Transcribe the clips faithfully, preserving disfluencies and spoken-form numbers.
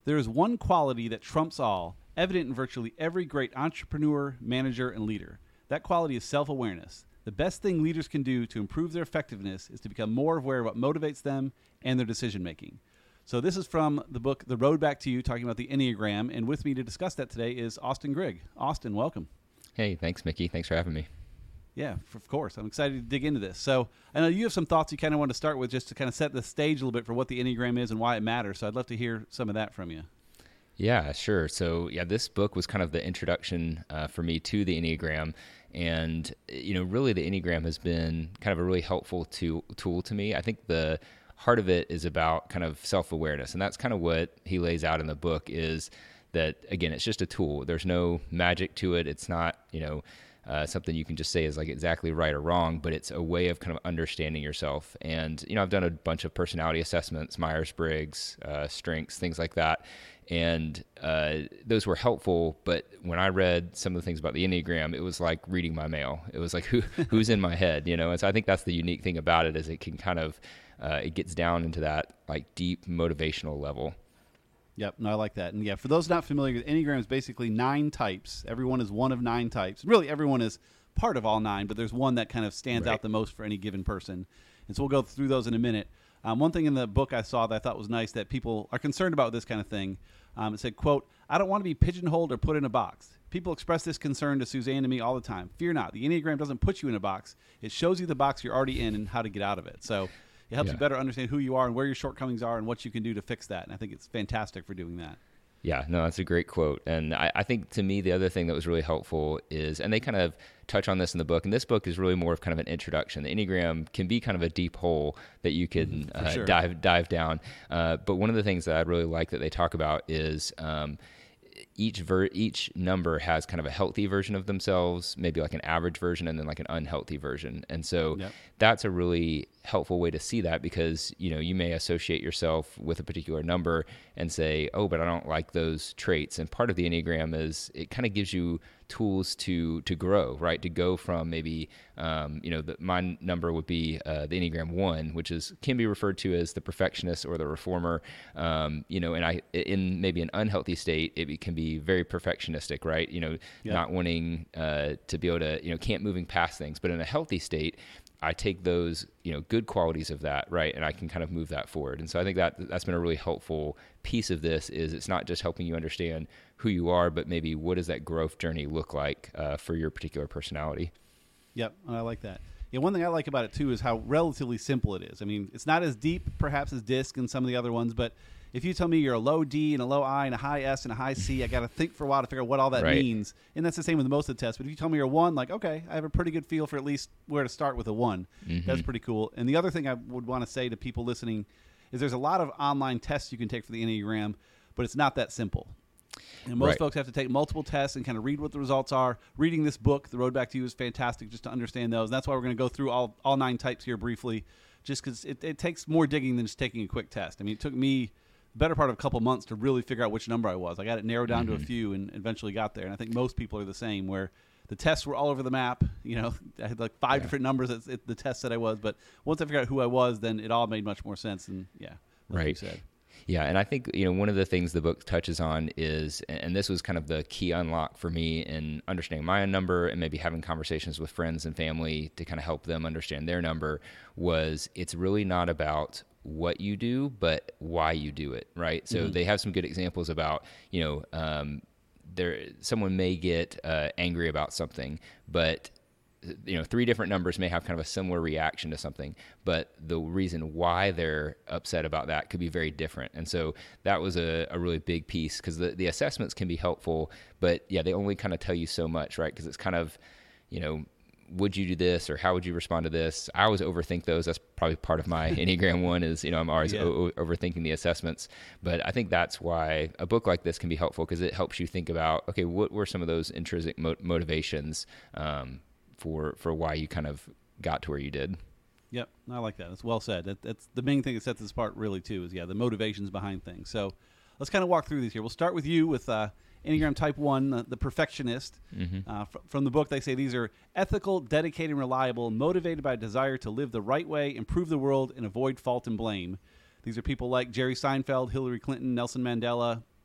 There is one quality that trumps all, evident in virtually every great entrepreneur, manager, and leader. That quality is self-awareness. The best thing leaders can do to improve their effectiveness is to become more aware of what motivates them and their decision-making. So this is from the book, The Road Back to You, talking about the Enneagram. And with me to discuss that today is Austin Grigg. Austin, welcome. Hey, thanks, Mickey. Thanks for having me. Yeah, of course. I'm excited to dig into this. So I know you have some thoughts you kind of want to start with just to kind of set the stage a little bit for what the Enneagram is and why it matters. So I'd love to hear some of that from you. Yeah, sure. So yeah, this book was kind of the introduction uh, for me to the Enneagram. And, you know, really the Enneagram has been kind of a really helpful to, tool to me. I think the heart of it is about kind of self-awareness. And that's kind of what he lays out in the book is that, again, it's just a tool. There's no magic to it. It's not, you know, uh, something you can just say is like exactly right or wrong, but it's a way of kind of understanding yourself. And, you know, I've done a bunch of personality assessments, Myers-Briggs, uh, strengths, things like that. And uh, those were helpful, but when I read some of the things about the Enneagram, it was like reading my mail. It was like, who who's in my head, you know? And so I think that's the unique thing about it is it can kind of, uh, it gets down into that like deep motivational level. Yep, no, I like that. And yeah, for those not familiar, the Enneagram is basically nine types. Everyone is one of nine types. Really, everyone is part of all nine, but there's one that kind of stands Right. out the most for any given person. And so we'll go through those in a minute. Um, one thing in the book I saw that I thought was nice that people are concerned about this kind of thing. Um, it said, quote, "I don't want to be pigeonholed or put in a box. People express this concern to Suzanne and me all the time. Fear not. The Enneagram doesn't put you in a box. It shows you the box you're already in and how to get out of it." So it helps Yeah. you better understand who you are and where your shortcomings are and what you can do to fix that. And I think it's fantastic for doing that. Yeah, no, that's a great quote. And I, I think to me, the other thing that was really helpful is, and they kind of touch on this in the book, and this book is really more of kind of an introduction. The Enneagram can be kind of a deep hole that you can uh, sure. dive dive down. Uh, but one of the things that I really like that they talk about is um, each ver- each number has kind of a healthy version of themselves, maybe like an average version, and then like an unhealthy version. And so Yep. that's a really helpful way to see that because, you know, you may associate yourself with a particular number and say, oh, but I don't like those traits. And part of the Enneagram is it kind of gives you tools to to grow, right? To go from maybe, um, you know, the, my number would be uh, the Enneagram one, which is can be referred to as the perfectionist or the reformer, um, you know, and I in maybe an unhealthy state, it can be very perfectionistic, right? You know, Yeah. not wanting uh, to be able to, you know, can't moving past things. But in a healthy state, I take those, you know, good qualities of that, right, and I can kind of move that forward. And so I think that that's been a really helpful piece of this is it's not just helping you understand who you are, but maybe what does that growth journey look like uh, for your particular personality. Yep, I like that. Yeah, one thing I like about it, too, is how relatively simple it is. I mean, it's not as deep, perhaps, as DISC and some of the other ones, but if you tell me you're a low D and a low I and a high S and a high C, I got to think for a while to figure out what all that Right. means. And that's the same with most of the tests. But if you tell me you're a one, like, okay, I have a pretty good feel for at least where to start with a one. Mm-hmm. That's pretty cool. And the other thing I would want to say to people listening is there's a lot of online tests you can take for the Enneagram, but it's not that simple. And most Right. folks have to take multiple tests and kind of read what the results are. Reading this book, The Road Back to You, is fantastic just to understand those. And that's why we're going to go through all, all nine types here briefly, just because it, it takes more digging than just taking a quick test. I mean, it took me the better part of a couple months to really figure out which number I was. I got it narrowed down Mm-hmm. to a few and eventually got there. And I think most people are the same, where the tests were all over the map. You know, I had like five Yeah. different numbers at at the test that I was. But once I figured out who I was, then it all made much more sense. And yeah, like you Right. said. Yeah, and I think, you know, one of the things the book touches on is, and this was kind of the key unlock for me in understanding my own number and maybe having conversations with friends and family to kind of help them understand their number, was it's really not about what you do, but why you do it, right? So Mm-hmm. they have some good examples about, you know, um, there someone may get uh, angry about something, but you know, three different numbers may have kind of a similar reaction to something, but the reason why they're upset about that could be very different. And so that was a, a really big piece because the, the assessments can be helpful, but yeah, they only kind of tell you so much, right? Because it's kind of, you know, would you do this or how would you respond to this? I always overthink those. That's probably part of my Enneagram one is, you know, I'm always Yeah. o- overthinking the assessments. But I think that's why a book like this can be helpful because it helps you think about, okay, what were some of those intrinsic mo- motivations um, for for why you kind of got to where you did. Yep, I like that. That's well said. That, that's the main thing that sets this apart, really, too, is yeah, the motivations behind things. So let's kind of walk through these here. We'll start with you with uh, Enneagram Type One, uh, the perfectionist. Mm-hmm. Uh, fr- from the book, they say these are ethical, dedicated, and reliable, motivated by a desire to live the right way, improve the world, and avoid fault and blame. These are people like Jerry Seinfeld, Hillary Clinton, Nelson Mandela,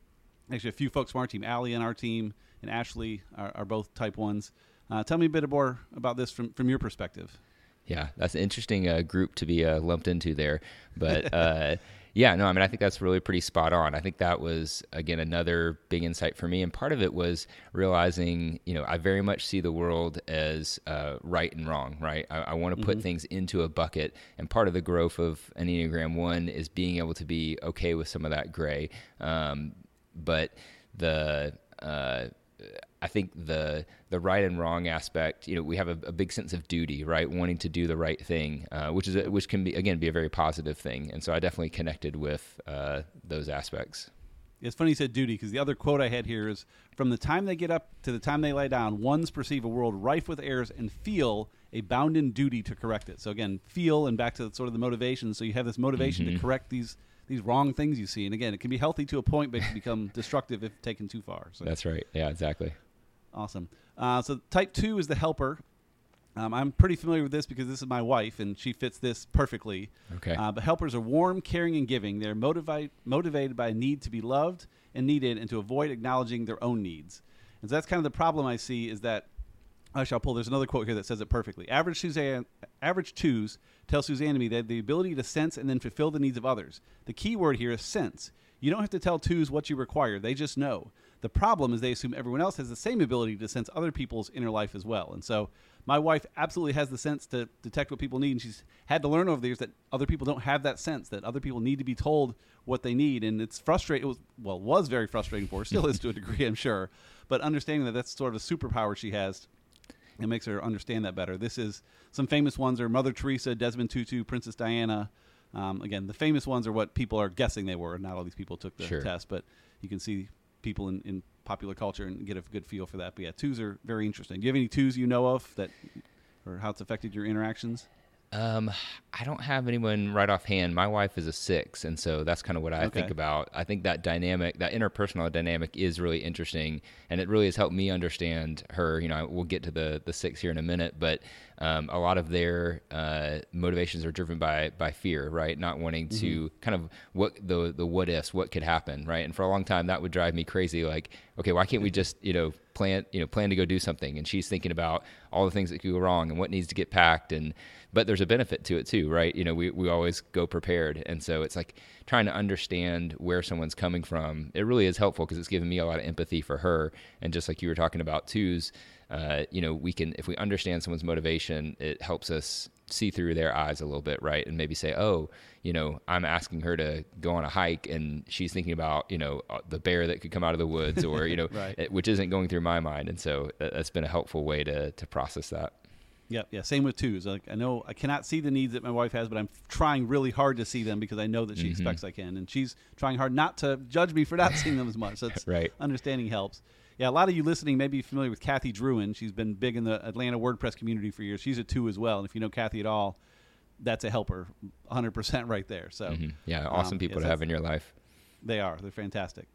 Actually, a few folks from our team, Allie on our team and Ashley are, are both type ones. Uh, tell me a bit more about this from, from your perspective. Yeah, that's an interesting uh, group to be uh, lumped into there. But uh, yeah, no, I mean, I think that's really pretty spot on. I think that was, again, another big insight for me. And part of it was realizing, you know, I very much see the world as uh, right and wrong, right? I, I want to put mm-hmm. things into a bucket. And part of the growth of an Enneagram one is being able to be okay with some of that gray. Um, but the... Uh, I think the the right and wrong aspect, you know, we have a, a big sense of duty, right? Wanting to do the right thing, uh, which is a, which can be, again, be a very positive thing. And so I definitely connected with uh, those aspects. It's funny you said duty, because the other quote I had here is, from the time they get up to the time they lie down, ones perceive a world rife with errors and feel a bounden duty to correct it. So again, feel, and back to sort of the motivation. So you have this motivation mm-hmm. to correct these these wrong things you see. And again, it can be healthy to a point, but it can become destructive if taken too far. So. That's right. Yeah, exactly. Awesome. Uh, so type two is the helper. Um, I'm pretty familiar with this because this is my wife, and she fits this perfectly. Okay. Uh, but helpers are warm, caring, and giving. They're motivate, motivated by a need to be loved and needed, and to avoid acknowledging their own needs. And so that's kind of the problem I see, is that, actually I'll pull, there's another quote here that says it perfectly. Average Suzanne, average twos tell Suzanne to me that the ability to sense and then fulfill the needs of others. The key word here is sense. You don't have to tell twos what you require. They just know. The problem is they assume everyone else has the same ability to sense other people's inner life as well. And so my wife absolutely has the sense to detect what people need, and she's had to learn over the years that other people don't have that sense, that other people need to be told what they need. And it's frustrating. It was, well, was very frustrating for her, still is to a degree, I'm sure. But understanding that that's sort of a superpower she has, it makes her understand that better. This is some famous ones are Mother Teresa, Desmond Tutu, Princess Diana. Um, again, the famous ones are what people are guessing they were. Not all these people took the sure. test, but you can see people in, in popular culture and get a good feel for that. But yeah, twos are very interesting. Do you have any twos you know of that, or how it's affected your interactions? Um, I don't have anyone right offhand. My wife is a six, and so that's kind of what I okay. think about. I think that dynamic, that interpersonal dynamic, is really interesting, and it really has helped me understand her. You know, we'll get to the the six here in a minute, but um, a lot of their uh, motivations are driven by by fear, right? Not wanting mm-hmm. to kind of what the the what ifs, what could happen, right? And for a long time, that would drive me crazy. Like, okay, why can't we just, you know, plan, you know, plan to go do something? And she's thinking about all the things that could go wrong and what needs to get packed. And, but there's a benefit to it too, right? You know, we, we always go prepared. And so it's like trying to understand where someone's coming from. It really is helpful because it's given me a lot of empathy for her. And just like you were talking about twos, uh, you know, we can, if we understand someone's motivation, it helps us see through their eyes a little bit, right? And maybe say, oh, you know, I'm asking her to go on a hike and she's thinking about, you know, the bear that could come out of the woods, or, you know, right. it, which isn't going through my mind. And so that's been a helpful way to to process that. Yeah, yeah. Same with twos. Like, I know I cannot see the needs that my wife has, but I'm trying really hard to see them because I know that she mm-hmm. expects I can. And she's trying hard not to judge me for not seeing them as much. So it's, right. Understanding helps. Yeah, a lot of you listening may be familiar with Kathy Druin. She's been big in the Atlanta WordPress community for years. She's a two as well. And if you know Kathy at all, that's a helper, one hundred percent right there. So mm-hmm. yeah, awesome um, people yes, to have in your life. They are. They're fantastic.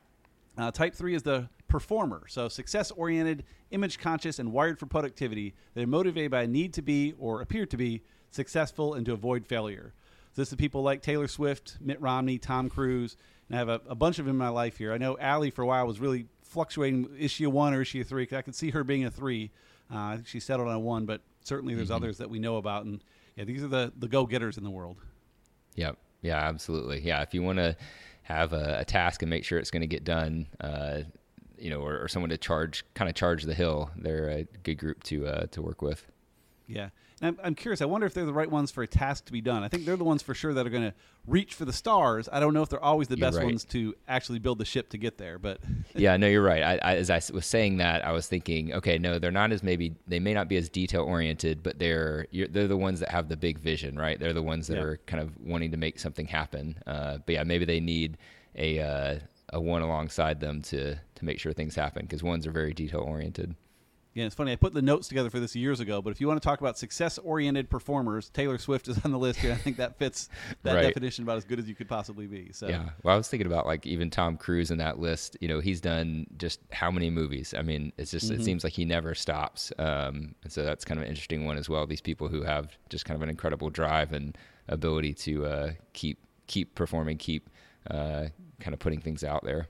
Uh, type three is the performer. So success-oriented, image-conscious, and wired for productivity. They're motivated by a need to be, or appear to be, successful and to avoid failure. So this is people like Taylor Swift, Mitt Romney, Tom Cruise, and I have a, a bunch of them in my life here. I know Allie for a while was really fluctuating. Is she a one or is she a three? 'Cause I could see her being a three. Uh, I think she settled on a one, but certainly there's mm-hmm. others that we know about. And yeah, these are the, the go-getters in the world. Yep. Yeah, absolutely. Yeah, if you want to have a, a task and make sure it's going to get done, uh, you know, or, or someone to charge, kind of charge the hill, they're a good group to uh, to work with. Yeah. And I'm, I'm curious. I wonder if they're the right ones for a task to be done. I think they're the ones for sure that are going to reach for the stars. I don't know if they're always the You're best right. ones to actually build the ship to get there. But yeah, no, you're right. I, I, as I was saying that, I was thinking, okay, no, they're not as maybe they may not be as detail oriented, but they're you're, they're the ones that have the big vision, right? They're the ones that yeah. are kind of wanting to make something happen. Uh, but yeah, maybe they need a uh, a one alongside them to to make sure things happen, because ones are very detail oriented. Yeah, it's funny. I put the notes together for this years ago, but if you want to talk about success-oriented performers, Taylor Swift is on the list here. I think that fits that right. definition about as good as you could possibly be. So yeah. Well, I was thinking about like even Tom Cruise in that list. You know, he's done just how many movies? I mean, it's just mm-hmm. it seems like he never stops. Um, and so that's kind of an interesting one as well. These people who have just kind of an incredible drive and ability to uh, keep keep performing, keep uh, kind of putting things out there.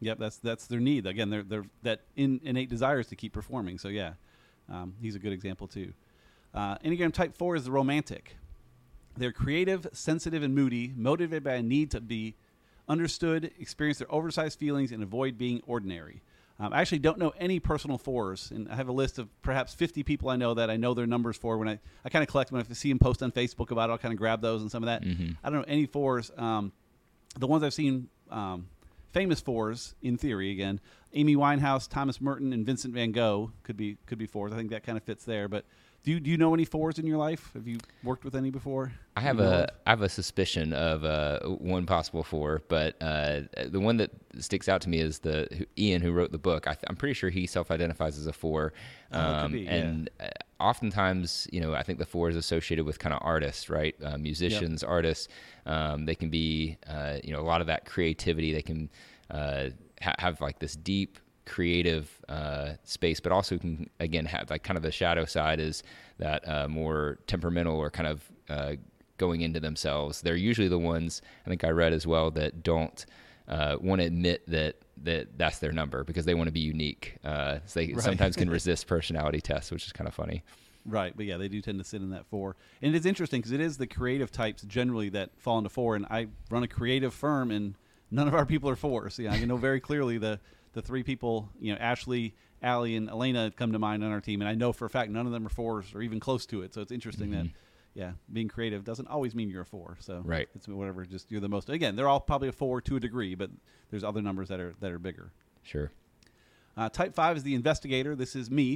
Yep, that's that's their need. Again, they're, they're that in, innate desires to keep performing. So, yeah, um, he's a good example, too. Uh, Enneagram Type four is the romantic. They're creative, sensitive, and moody, motivated by a need to be understood, experience their oversized feelings, and avoid being ordinary. Um, I actually don't know any personal fours, and I have a list of perhaps fifty people I know that I know their numbers for. When I, I kind of collect them. If I see them post on Facebook about it, I'll kind of grab those and some of that. Mm-hmm. I don't know any fours. Um, the ones I've seen... Um, famous fours, in theory, again, Amy Winehouse, Thomas Merton, and Vincent van Gogh could be could be fours. I think that kind of fits there. But do you, do you know any fours in your life? Have you worked with any before? I have you know a of? I have a suspicion of uh, one possible four, but uh, the one that sticks out to me is the who, Ian, who wrote the book. I th- I'm pretty sure he self-identifies as a four, Oh, it could um, be, yeah. and uh, oftentimes, you know, I think the four is associated with kind of artists, right? Uh, musicians, artists. Um, they can be, uh, you know, a lot of that creativity. They can uh, ha- have like this deep creative uh, space, but also can again have like kind of the shadow side is that uh, more temperamental or kind of uh, going into themselves. They're usually the ones, I think I read as well, that don't uh, want to admit that that that's their number because they want to be unique. Uh, so they Right. sometimes can resist personality tests, which is kind of funny. Right, but yeah, they do tend to sit in that four. And it's interesting because it is the creative types generally that fall into four, and I run a creative firm, and none of our people are fours. Yeah, I know very clearly the, the three people, you know, Ashley, Allie, and Elena come to mind on our team, and I know for a fact none of them are fours or even close to it. So it's interesting Mm-hmm. that, yeah, being creative doesn't always mean you're a four. So Right. it's whatever, just you're the most. Again, they're all probably a four to a degree, but there's other numbers that are that are bigger. Sure. Uh, type five is the investigator. This is me.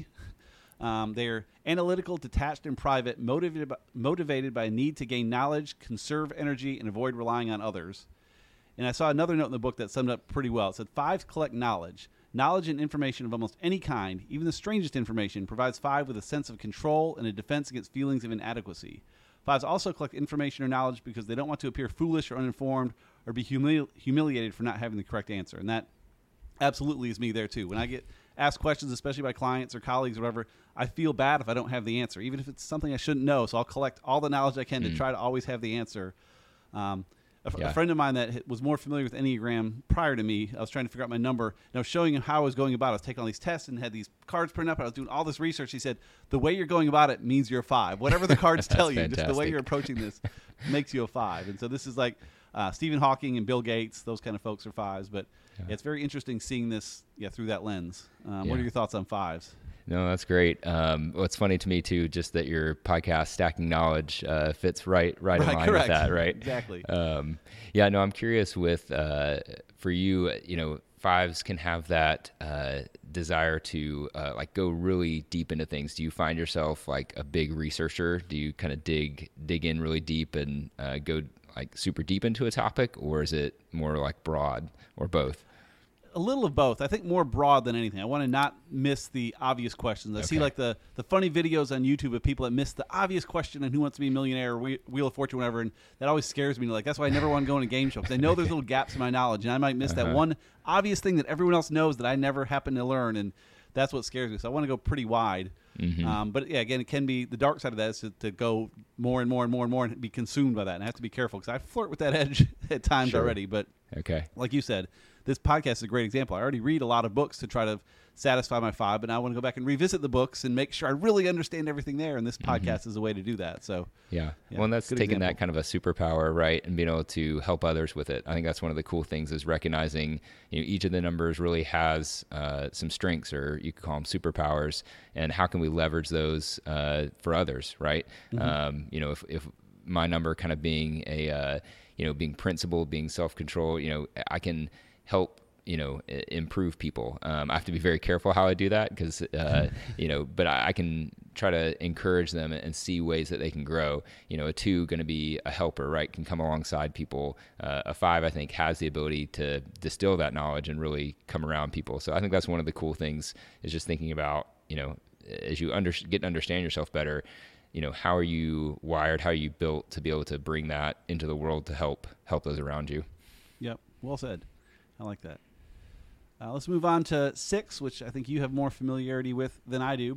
Um, they're analytical, detached, and private, motivated by, motivated by a need to gain knowledge, conserve energy, and avoid relying on others. And I saw another note in the book that summed up pretty well. It said, fives collect knowledge. Knowledge and information of almost any kind, even the strangest information, provides five with a sense of control and a defense against feelings of inadequacy. Fives also collect information or knowledge because they don't want to appear foolish or uninformed or be humili- humiliated for not having the correct answer. And that absolutely is me there too. When I get asked questions, especially by clients or colleagues or whatever, I feel bad if I don't have the answer, even if it's something I shouldn't know. So I'll collect all the knowledge I can Mm. to try to always have the answer. Um, a, f- Yeah. a friend of mine that was more familiar with Enneagram prior to me, I was trying to figure out my number, and I was showing him how I was going about it. I was taking all these tests and had these cards printed up, and I was doing all this research. He said, the way you're going about it means you're a five. Whatever the cards tell you, just the way fantastic. you're approaching this makes you a five. And so this is like uh, Stephen Hawking and Bill Gates, those kind of folks are fives. But Yeah. yeah, it's very interesting seeing this yeah, through that lens. Um, What Yeah. are your thoughts on fives? No, that's great. Um, what's funny to me too, just that your podcast Stacking Knowledge uh, fits right, right, in Right, line correct. with that, right? Exactly. Um, yeah, no, I'm curious with uh, for you. You know, fives can have that uh, desire to uh, like go really deep into things. Do you find yourself like a big researcher? Do you kind of dig dig in really deep and uh, go like super deep into a topic, or is it more like broad, or both? A little of both. I think more broad than anything. I want to not miss the obvious questions. I see Okay. like the, the funny videos on YouTube of people that miss the obvious question on Who Wants to Be a Millionaire or Whe- Wheel of Fortune, whatever, and that always scares me. Like that's why I never want to go on a game show because I know there's little gaps in my knowledge, and I might miss that Uh-huh. one obvious thing that everyone else knows that I never happen to learn, and that's what scares me. So I want to go pretty wide. Mhm. Um, but yeah, again, it can be the dark side of that is to, to go more and more and more and more and be consumed by that, and I have to be careful because I flirt with that edge at times Sure. already. But Okay. like you said, this podcast is a great example. I already read a lot of books to try to satisfy my five, but now I want to go back and revisit the books and make sure I really understand everything there. And this podcast is a way to do that. So Yeah. Yeah, Well, and that's good taking example. that kind of a superpower, right, and being able to help others with it. I think that's one of the cool things is recognizing, you know, each of the numbers really has uh, some strengths, or you could call them superpowers, and how can we leverage those uh, for others, right? Um, you know, if, if my number kind of being a, uh, you know, being principled, being self-control, you know, I can help you know, i- improve people. Um, I have to be very careful how I do that because, uh, you know, but I, I can try to encourage them and see ways that they can grow. You know, a two going to be a helper, right? Can come alongside people. Uh, a five, I think, has the ability to distill that knowledge and really come around people. So I think that's one of the cool things is just thinking about, you know, as you under, get to understand yourself better, you know, how are you wired? How are you built to be able to bring that into the world to help help those around you? Yep, well said. I like that. Uh, let's move on to six, which I think you have more familiarity with than I do. But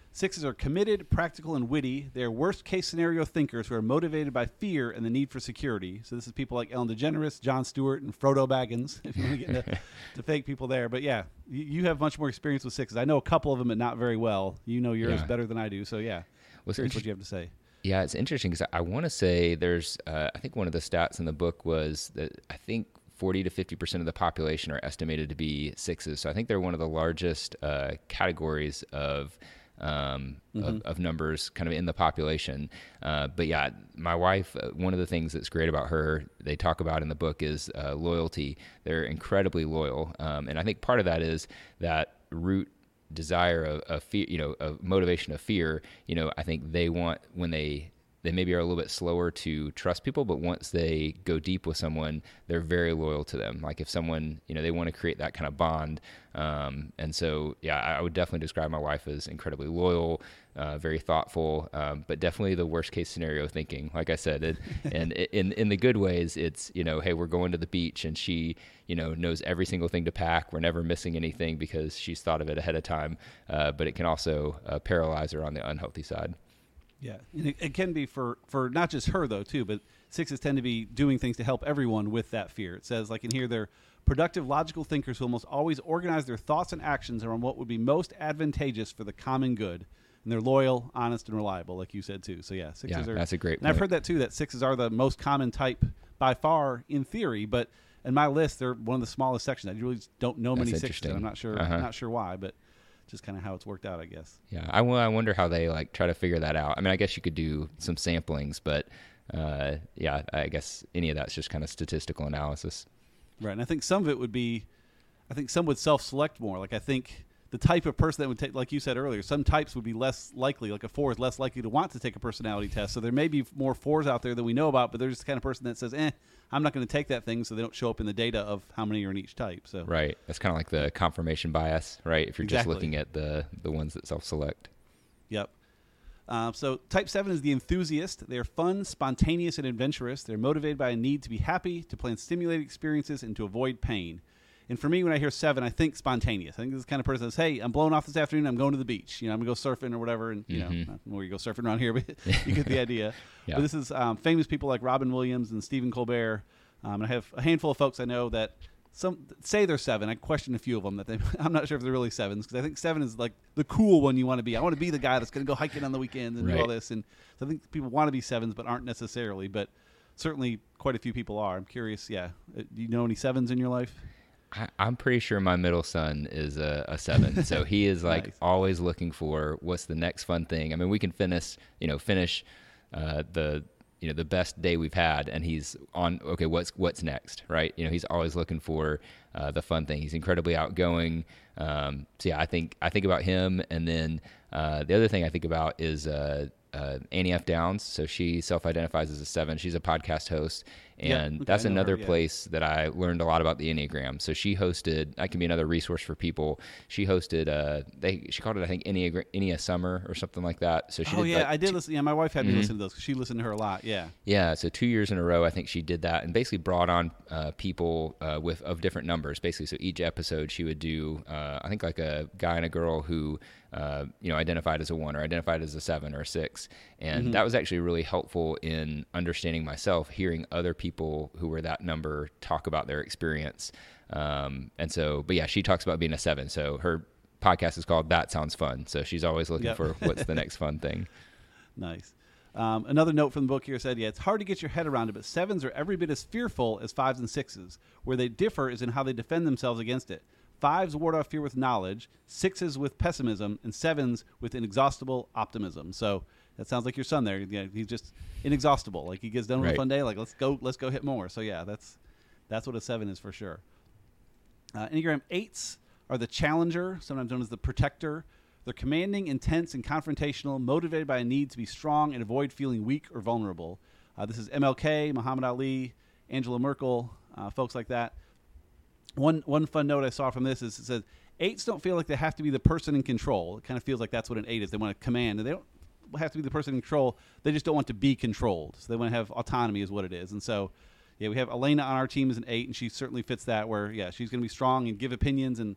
Sixes are committed, practical, and witty. They are worst-case scenario thinkers who are motivated by fear and the need for security. So this is people like Ellen DeGeneres, Jon Stewart, and Frodo Baggins, if you want to get into to fake people there. But, yeah, you, you have much more experience with sixes. I know a couple of them, but not very well. You know yours Yeah. better than I do. So, yeah, Well, curious what you have to say. Yeah, it's interesting because I want to say there's, uh, I think one of the stats in the book was that I think forty to fifty percent of the population are estimated to be sixes. So I think they're one of the largest uh, categories of, um, mm-hmm. of of numbers kind of in the population. Uh, but yeah, my wife, uh, one of the things that's great about her, they talk about in the book is uh, loyalty. They're incredibly loyal. Um, and I think part of that is that root desire of, of fear, you know, of motivation of fear. You know, I think they want when they, they maybe are a little bit slower to trust people, but once they go deep with someone, they're very loyal to them. Like if someone, you know, they want to create that kind of bond. Um, and so, yeah, I, I would definitely describe my wife as incredibly loyal, uh, very thoughtful, um, but definitely the worst case scenario thinking, like I said, it, and in, in the good ways, it's, you know, hey, we're going to the beach and she, you know, knows every single thing to pack. We're never missing anything because she's thought of it ahead of time. Uh, but it can also uh, paralyze her on the unhealthy side. Yeah, and it, it can be for, for not just her, though, too, but sixes tend to be doing things to help everyone with that fear. It says, like in here, they're productive, logical thinkers who almost always organize their thoughts and actions around what would be most advantageous for the common good. And they're loyal, honest, and reliable, like you said, too. So, yeah, sixes yeah, are... that's a great And point. I've heard that, too, that sixes are the most common type by far in theory, but in my list, they're one of the smallest sections. I really just don't know many That's sixes, and I'm not sure, Uh-huh. not sure why, but... just kind of how it's worked out, I guess. Yeah, I, w- I wonder how they like try to figure that out. I mean, I guess you could do some samplings, but uh, yeah, I guess any of that's just kind of statistical analysis. Right, and I think some of it would be, I think some would self-select more. Like I think the type of person that would take, like you said earlier, some types would be less likely, like a four is less likely to want to take a personality test. So there may be more fours out there than we know about, but they're just the kind of person that says, eh, I'm not going to take that thing, so they don't show up in the data of how many are in each type. So Right. That's kind of like the confirmation bias, right? If you're Exactly. just looking at the, the ones that self-select. Yep. Uh, so type seven is the enthusiast. They are fun, spontaneous, and adventurous. They're motivated by a need to be happy, to plan stimulating experiences, and to avoid pain. And for me, when I hear seven, I think spontaneous. I think this is the kind of person that says, hey, I'm blowing off this afternoon. I'm going to the beach. You know, I'm going to go surfing or whatever. And, you Mhm. know, not where you go surfing around here, but you get the idea. Yeah. But this is um, famous people like Robin Williams and Stephen Colbert. Um, and I have a handful of folks I know that some say they're seven. I question a few of them that they. I'm not sure if they're really sevens because I think seven is like the cool one you want to be. I want to be the guy that's going to go hiking on the weekends and do all Right. this. And so I think people want to be sevens, but aren't necessarily. But certainly, quite a few people are. I'm curious. Yeah, Uh, do you know any sevens in your life? I, I'm pretty sure my middle son is a, a seven. So he is like Nice. always looking for what's the next fun thing. I mean, we can finish, you know, finish uh, the, you know, the best day we've had, and he's on, okay, what's, what's next, right? You know, he's always looking for uh, the fun thing. He's incredibly outgoing. Um, so yeah, I think, I think about him. And then uh, the other thing I think about is uh, uh, Annie F. Downs. So she self-identifies as a seven. She's a podcast host. Yep. And Okay, that's I know her, another yeah. place that I learned a lot about the Enneagram. So she hosted, that can be another resource for people. She hosted, uh, they she called it, I think, Enneagram, Ennea Summer or something like that. So she Oh did, yeah, like, I did two- listen. Yeah, my wife had me Mhm. listen to those because she listened to her a lot. Yeah. Yeah, so two years in a row, I think she did that and basically brought on uh, people uh, with of different numbers. Basically, so each episode she would do, uh, I think, like a guy and a girl who, uh, you know, identified as a one or identified as a seven or a six, and Mhm. that was actually really helpful in understanding myself, hearing other people who were that number talk about their experience. Um, and so, but yeah, she talks about being a seven. So her podcast is called That Sounds Fun. So she's always looking Yep. for what's the next fun thing. Nice. Um, another note from the book here said, yeah, it's hard to get your head around it, but sevens are every bit as fearful as fives and sixes. Where they differ is in how they defend themselves against it. Fives ward off fear with knowledge, sixes with pessimism, and sevens with inexhaustible optimism. So that sounds like your son there. Yeah, he's just inexhaustible. Like he gets done with Right. a fun day, like let's go, let's go hit more. So yeah, that's that's what a seven is for sure. Uh, Enneagram eights are the challenger, sometimes known as the protector. They're commanding, intense, and confrontational, motivated by a need to be strong and avoid feeling weak or vulnerable. Uh, this is M L K, Muhammad Ali, Angela Merkel, uh, folks like that. One one fun note I saw from this is it says eights don't feel like they have to be the person in control. It kind of feels like that's what an eight is. They want to command, and they don't have to be the person in control. They just don't want to be controlled. So they want to have autonomy is what it is. And so, yeah, we have Elena on our team as an eight, and she certainly fits that where, yeah, she's going to be strong and give opinions and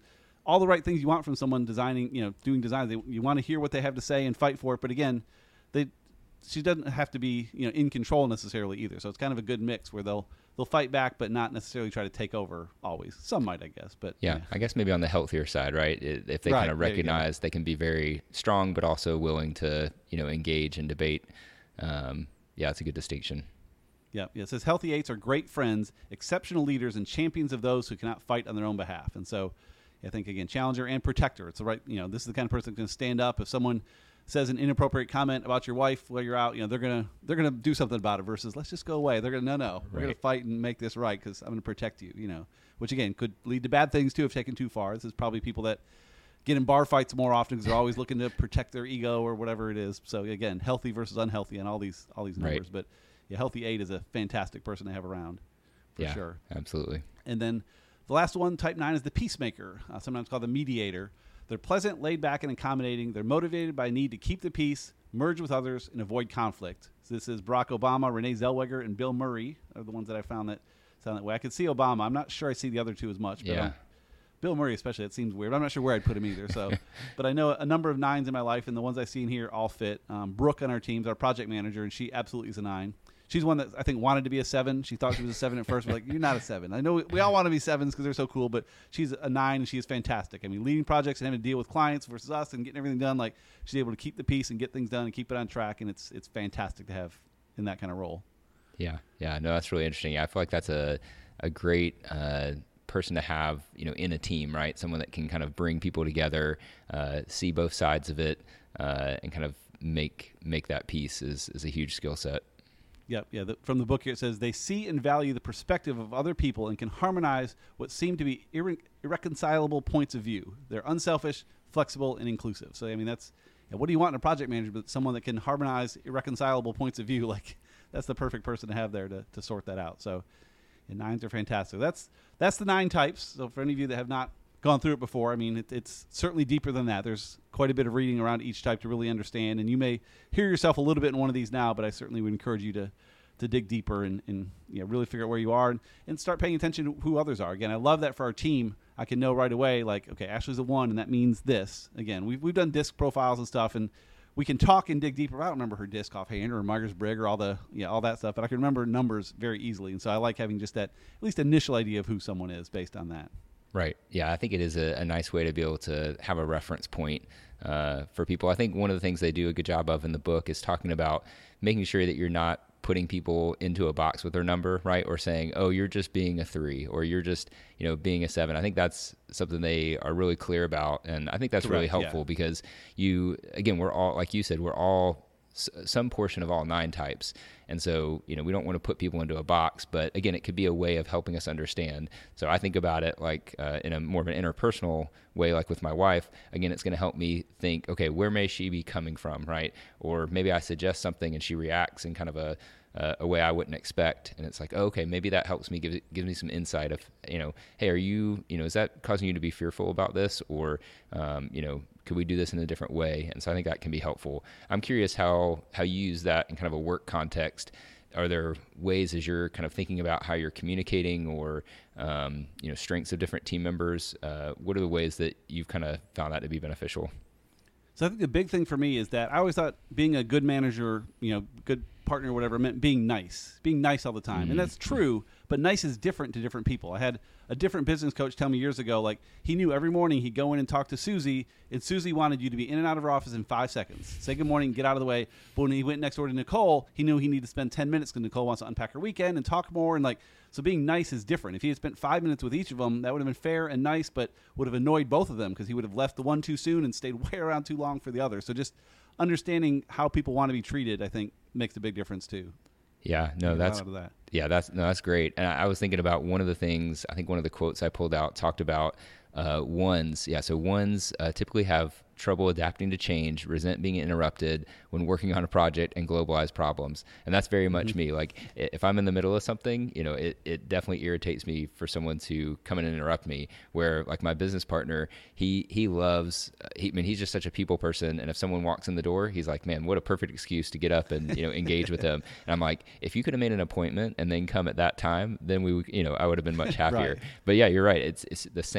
all the right things you want from someone designing, you know, doing designs. They, you want to hear what they have to say and fight for it. But again, they she doesn't have to be, you know, in control necessarily either. So it's kind of a good mix where they'll they'll fight back, but not necessarily try to take over always. Some might, I guess. But yeah, yeah. I guess maybe on the healthier side, right? If they Right, kind of there you recognize they can be very strong, but also willing to, you know, engage and debate. Um, yeah, it's a good distinction. Yeah, yeah. It says healthy eights are great friends, exceptional leaders, and champions of those who cannot fight on their own behalf. And so I think, again, challenger and protector. It's the right, you know, this is the kind of person that's going to stand up. If someone says an inappropriate comment about your wife while you're out, you know, they're going to they're going to do something about it versus let's just go away. They're going to, no, no, we're Right. going to fight and make this right because I'm going to protect you, you know, which, again, could lead to bad things, too, if taken too far. This is probably people that get in bar fights more often because they're always looking to protect their ego or whatever it is. So, again, healthy versus unhealthy and all these all these numbers. Right. But, yeah, healthy eight is a fantastic person to have around for Yeah, sure. absolutely. And then the last one, type nine, is the peacemaker, uh, sometimes called the mediator. They're pleasant, laid back, and accommodating. They're motivated by a need to keep the peace, merge with others, and avoid conflict. So this is Barack Obama, Renee Zellweger, and Bill Murray are the ones that I found that sound that way. I could see Obama. I'm not sure I see the other two as much. But Yeah. um, Bill Murray especially, it seems weird. I'm not sure where I'd put him either. So, but I know a number of nines in my life, and the ones I see in here all fit. Um, Brooke on our team's our project manager, and she absolutely is a nine. She's one that I think wanted to be a seven. She thought she was a seven at first. We're like, you're not a seven. I know we, we all want to be sevens because they're so cool, but she's a nine and she is fantastic. I mean, leading projects and having to deal with clients versus us and getting everything done, like she's able to keep the peace and get things done and keep it on track, and it's it's fantastic to have in that kind of role. Yeah, yeah, no, that's really interesting. I feel like that's a a great uh, person to have, you know, in a team, right? Someone that can kind of bring people together, uh, see both sides of it, uh, and kind of make make that piece is is a huge skill set. Yep, yeah. The, from the book here, it says they see and value the perspective of other people and can harmonize what seem to be irre- irreconcilable points of view. They're unselfish, flexible, and inclusive. So, I mean, that's you know, what do you want in a project manager? But someone that can harmonize irreconcilable points of view. Like that's the perfect person to have there to, to sort that out. So, and nines are fantastic. That's that's the nine types. So, for any of you that have not gone through it before, I mean, it, it's certainly deeper than that. There's quite a bit of reading around each type to really understand, and you may hear yourself a little bit in one of these now, but I certainly would encourage you to to dig deeper and, and you know, really figure out where you are and, and start paying attention to who others are. Again, I love that for our team. I can know right away, like, okay, Ashley's a one, and that means this. Again, we've, we've done disc profiles and stuff, and we can talk and dig deeper. I don't remember her disc offhand or Myers-Briggs or all the yeah all that stuff, but I can remember numbers very easily, and so I like having just that at least initial idea of who someone is based on that. Right. Yeah, I think it is a, a nice way to be able to have a reference point uh, for people. I think one of the things they do a good job of in the book is talking about making sure that you're not putting people into a box with their number, right? Or saying, oh, you're just being a three, or you're just, you know, being a seven. I think that's something they are really clear about. And I think that's Correct, really helpful yeah. because you, again, we're all, like you said, we're all s- some portion of all nine types. And so, you know, we don't want to put people into a box, but again, it could be a way of helping us understand. So I think about it like uh, in a more of an interpersonal way, like with my wife. Again, it's going to help me think, okay, where may she be coming from, right? Or maybe I suggest something and she reacts in kind of a uh, a way I wouldn't expect. And it's like, oh, okay, maybe that helps me give give me some insight of, you know, hey, are you, you know, is that causing you to be fearful about this? Or, um, you know, could we do this in a different way? And so I think that can be helpful. I'm curious how, how you use that in kind of a work context. Are there ways as you're kind of thinking about how you're communicating or, um, you know, strengths of different team members? Uh, what are the ways that you've kind of found that to be beneficial? So I think the big thing for me is that I always thought being a good manager, you know, good partner or whatever, meant being nice, being nice all the time. Mm-hmm. And that's true, but nice is different to different people. I had a different business coach tell me years ago, like he knew every morning he'd go in and talk to Susie, and Susie wanted you to be in and out of her office in five seconds. Say good morning, get out of the way. But when he went next door to Nicole, he knew he needed to spend ten minutes because Nicole wants to unpack her weekend and talk more. And like, so being nice is different. If he had spent five minutes with each of them, that would have been fair and nice, but would have annoyed both of them because he would have left the one too soon and stayed way around too long for the other. So just understanding how people want to be treated, I think, makes a big difference too. Yeah, no, that's that. yeah, that's no, that's great. And I, I was thinking about one of the things. I think one of the quotes I pulled out talked about uh, ones. Yeah, so ones uh, typically have trouble adapting to change, resent being interrupted when working on a project, and globalized problems. And that's very much mm-hmm. me. Like if I'm in the middle of something, you know, it, it definitely irritates me for someone to come in and interrupt me. Where like my business partner, he he loves. He, I mean, he's just such a people person. And if someone walks in the door, he's like, man, what a perfect excuse to get up and you know engage with them. And I'm like, if you could have made an appointment and then come at that time, then we, would, you know, I would have been much happier. Right. But yeah, you're right. It's it's the same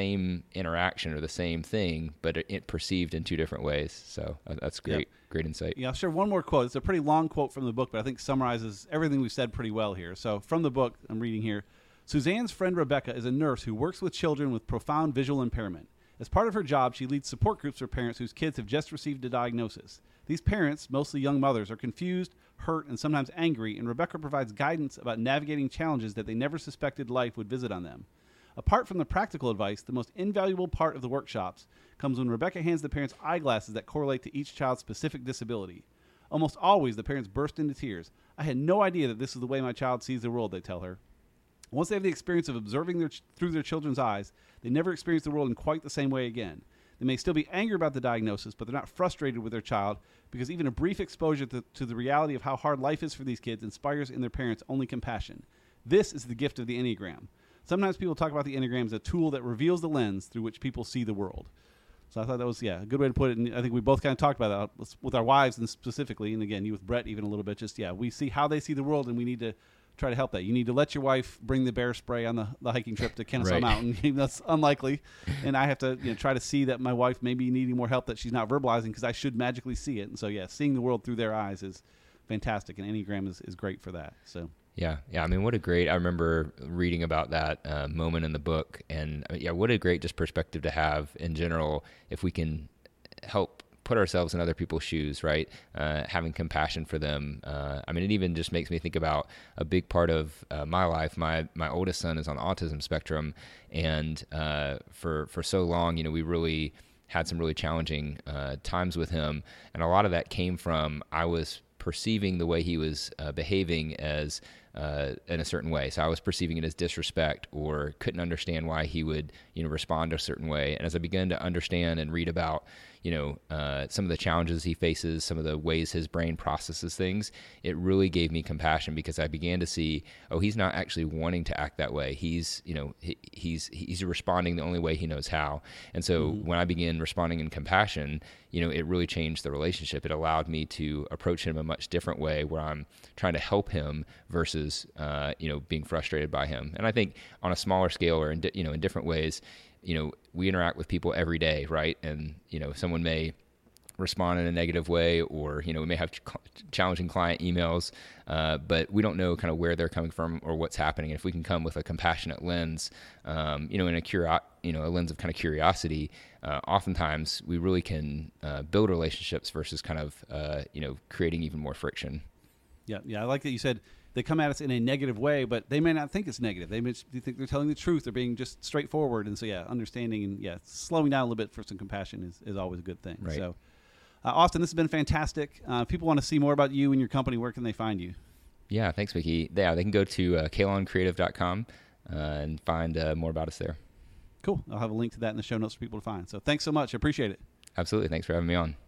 same interaction or the same thing, but it, it perceived in two different ways. So uh, that's great, yep. great insight. Yeah, I'll share one more quote. It's a pretty long quote from the book, but I think summarizes everything we've said pretty well here. So from the book, I'm reading here, Suzanne's friend Rebecca is a nurse who works with children with profound visual impairment. As part of her job, she leads support groups for parents whose kids have just received a diagnosis. These parents, mostly young mothers, are confused, hurt, and sometimes angry, and Rebecca provides guidance about navigating challenges that they never suspected life would visit on them. Apart from the practical advice, the most invaluable part of the workshops comes when Rebecca hands the parents eyeglasses that correlate to each child's specific disability. Almost always, the parents burst into tears. I had no idea that this is the way my child sees the world, they tell her. Once they have the experience of observing their ch- through their children's eyes, they never experience the world in quite the same way again. They may still be angry about the diagnosis, but they're not frustrated with their child because even a brief exposure to, to the reality of how hard life is for these kids inspires in their parents only compassion. This is the gift of the Enneagram. Sometimes people talk about the Enneagram as a tool that reveals the lens through which people see the world. So I thought that was, yeah, a good way to put it. And I think we both kind of talked about that with our wives and specifically, and again, you with Brett even a little bit, just, yeah, we see how they see the world and we need to try to help that. You need to let your wife bring the bear spray on the, the hiking trip to Kennesaw right. Mountain. That's unlikely. And I have to you know, try to see that my wife may be needing more help that she's not verbalizing because I should magically see it. And so, yeah, seeing the world through their eyes is fantastic. And Enneagram is, is great for that. So. Yeah. Yeah. I mean, what a great, I remember reading about that uh, moment in the book and uh, yeah, what a great just perspective to have in general, if we can help put ourselves in other people's shoes, right? Uh, having compassion for them. Uh, I mean, it even just makes me think about a big part of uh, my life. My my oldest son is on the autism spectrum, and uh, for for so long, you know, we really had some really challenging uh, times with him, and a lot of that came from I was perceiving the way he was uh, behaving as uh, in a certain way. So I was perceiving it as disrespect or couldn't understand why he would, you know, respond a certain way. And as I began to understand and read about, you know, uh, some of the challenges he faces, some of the ways his brain processes things, it really gave me compassion because I began to see, oh, he's not actually wanting to act that way. He's, you know, he, he's he's responding the only way he knows how. And so mm-hmm. when I began responding in compassion, you know, it really changed the relationship. It allowed me to approach him a much different way where I'm trying to help him versus, uh, you know, being frustrated by him. And I think on a smaller scale or, in di- you know, in different ways, you know, we interact with people every day, right? And, you know, someone may respond in a negative way or, you know, we may have ch- challenging client emails, uh, but we don't know kind of where they're coming from or what's happening. And if we can come with a compassionate lens, um, you know, in a curio- you know, a lens of kind of curiosity, uh, oftentimes we really can uh, build relationships versus kind of, uh, you know, creating even more friction. Yeah. Yeah. I like that you said they come at us in a negative way, but they may not think it's negative. They may think they're telling the truth. They're being just straightforward. And so, yeah, understanding and, yeah, slowing down a little bit for some compassion is, is always a good thing. Right. So, uh, Austin, this has been fantastic. Uh, if people want to see more about you and your company, where can they find you? Yeah, thanks, Mickey. Yeah, they can go to uh, kalon creative dot com uh, and find uh, more about us there. Cool. I'll have a link to that in the show notes for people to find. So thanks so much. I appreciate it. Absolutely. Thanks for having me on.